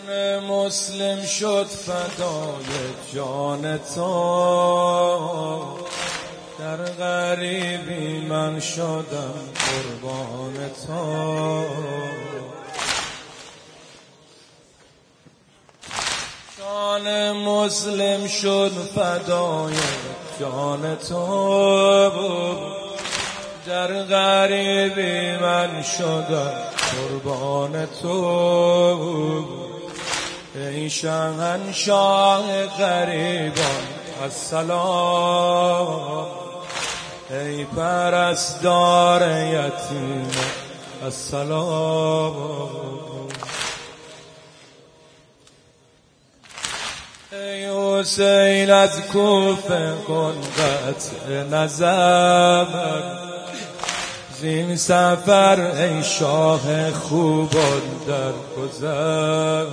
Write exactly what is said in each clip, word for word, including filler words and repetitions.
جان مسلم شد فدای جان تو، در غریبی من شدم قربان تو. جان مسلم شد فدای جان تو، در غریبی من شدم قربان تو. ای شاهنشاه غریبان السلام، ای پرستار یتیم السلام. ای حسین از کوفه کن قطع نظر، زین سفر ای شاه خوبان در گذر.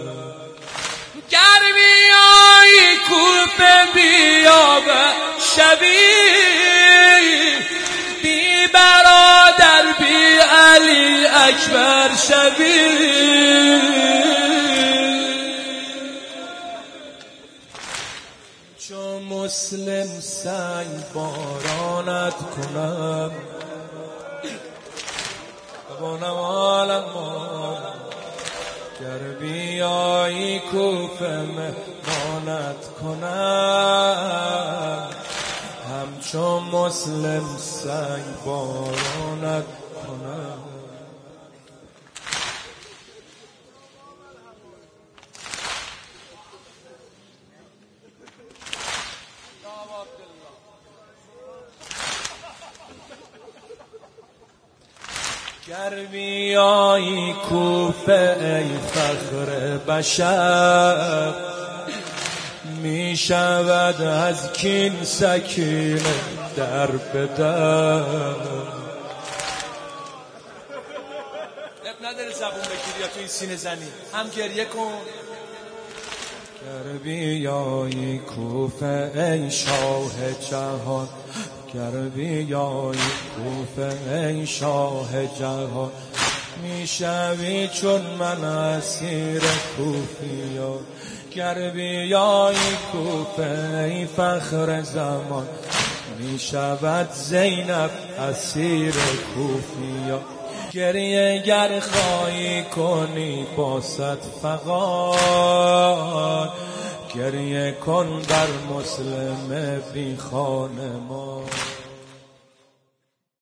گر بیایی کوفه بیا به شبی، بی برادر بی علی اکبر شبی. چون مسلم سنگ بارانت کنم، بانم عالم گر بیایی کوفه مهمانت کنم، همچون مسلم سنگ بارانت کنم. گر بیایی کوفه ای فخر بشر، می شود از کین سکینه در به در. اب نداره زبون بگیری یا تو این سینه زنی، هم گریه کن. گر بیایی کوفه ای شاه جهان، گر بیایی کوفه ای شاه جهان، میشوی چون من اسیر کوفیان. گر بیایی کوفه ای فخر زمان، میشود زینب اسیر کوفیان. گریه گر خواهی کنی با صد فغان، گریه کن بر مسلم بی خانمان.